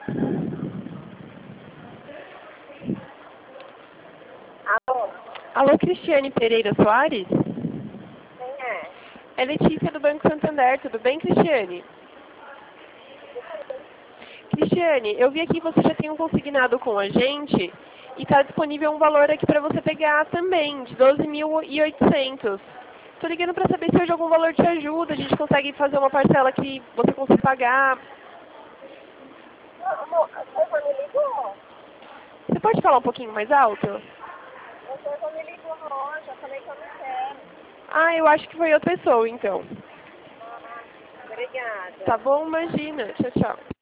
Alô? Alô, Cristiane Pereira Soares? Quem é? É Letícia do Banco Santander, tudo bem, Cristiane? Cristiane, eu vi aqui que você já tem um consignado com a gente e está disponível um valor aqui para você pegar também, de 12.800. Estou ligando para saber se hoje algum valor te ajuda, a gente consegue fazer uma parcela que você consiga pagar. Não, amor, você já me ligou? Você pode falar um pouquinho mais alto? Você já me ligou hoje, eu falei que eu não quero. Ah, eu acho que foi outra pessoa, então. Obrigada. Tá bom, imagina. Tchau, tchau.